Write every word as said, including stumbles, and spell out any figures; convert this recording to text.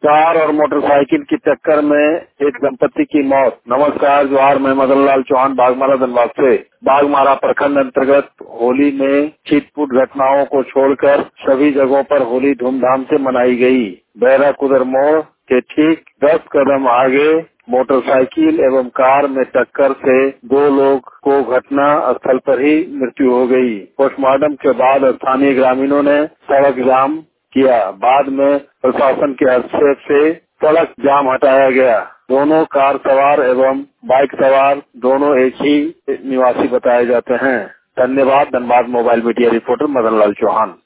Car और motorcycle की टक्कर में एक दंपति की मौत। नमस्कार, जोहार। मैं मदन लाल चौहान बागमारा धनबाद से। बागमारा प्रखंड अंतर्गत होली में छिटपुट घटनाओं को छोड़कर सभी जगहों पर होली धूमधाम से मनाई गई। बैरा कुदर मोड़ के ठीक दस कदम आगे मोटरसाइकिल एवं कार में टक्कर से दो लोग को घटना स्थल पर ही मृत्यु हो गई। पोस्टमार्टम के बाद स्थानीय ग्रामीणों ने सड़क जाम किया। बाद में प्रशासन के हस्तक्षेप से सड़क जाम हटाया गया। दोनों कार सवार एवं बाइक सवार दोनों एक ही निवासी बताए जाते हैं। धन्यवाद। Dhanbad mobile media reporter Madan Lal Chauhan.